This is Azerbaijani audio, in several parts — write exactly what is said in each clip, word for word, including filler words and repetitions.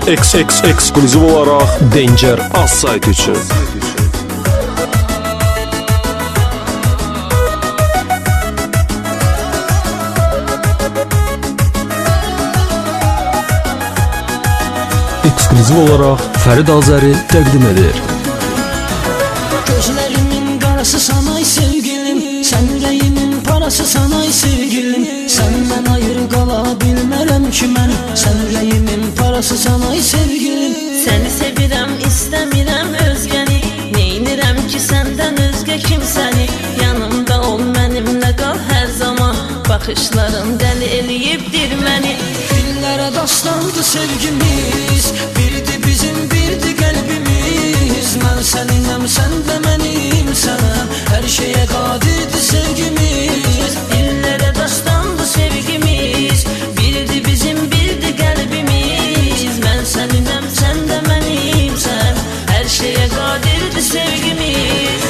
X X ekskluziv olaraq Danger az sayt üçün. Ekskluziv olaraq Fərid Azəri təqdim edir. Gözlərimin qarası sanay sevgilim, sən ürəyimin parası sanay sevgilim. Səndən ayrı qala bilmərəm ki mən, sən ürəyimin parası sanay sevgilim. Səni sevirəm, istəmirəm özgəni, neynirəm ki səndən özgə kimsəni. Yanımda ol, mənimlə qal hər zaman, baxışların dəli eləyibdir məni. Dillərə dastandı sevgimiz, birdi bizim, birdi qəlbimiz. Mən səninəm, sən də mənimsən, hər şeyə qadirdi sevgimiz. Dillərə dastandı sevgimiz, birdi bizim, birdi qəlbimiz. Mən səninəm, sən də mənimsən, hər şeyə qadirdi sevgimiz.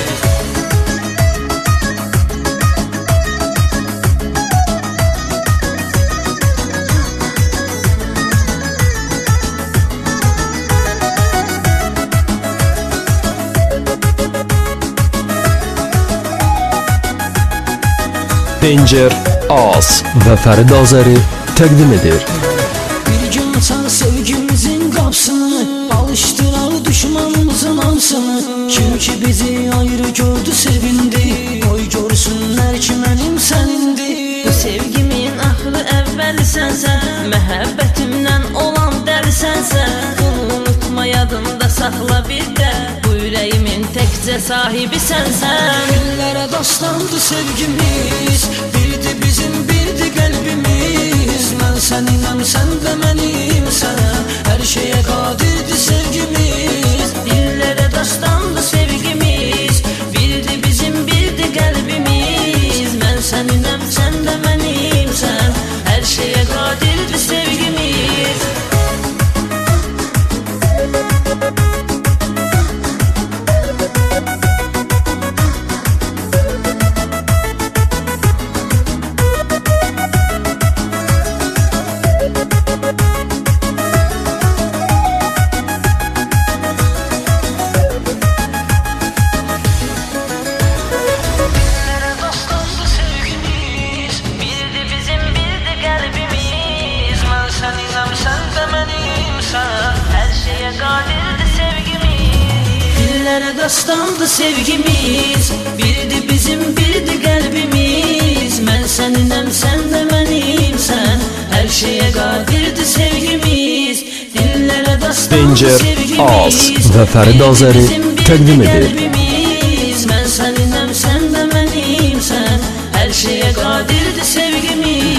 Danger az və Fərid Azəri təqdim edir. Bir gün açar sevgimizin qapsını, alışdırar düşmanımızın hamsını. Kim ki bizi ayrı gördü sevindi, qoy görsünlər ki mənim sənindi. Bu sevgimin axırı əvvəli sənsən, məhəbbətimdən olan dəli sənsən. Bunu unutma, yadında saxla bir də, bu ürəyimin təkcə sahibi sənsən. Dillərə dastandı sevgimiz, birdi bizim, birdi qəlbimiz. Mən səninəm, sən də mənimsən, hər şeyə qadirdi sevgimiz. Dillərə dastandı sevgimiz, birdi bizim, birdi qəlbimiz. Mən səninəm, sən də mənimsən, hər şeyə qadirdi sevgimiz. Dillərə dastandı sevgimiz, birdi bizim, birdi qəlbimiz. Mən səninəm, sən də mənimsən, hər şeyə qadirdi sevgimiz. Dillərə dastandı sevgimiz, və Fərid Azəri təqdim edir. Mən səninəm, sən də mənimsən, hər şeyə qadirdi sevgimiz.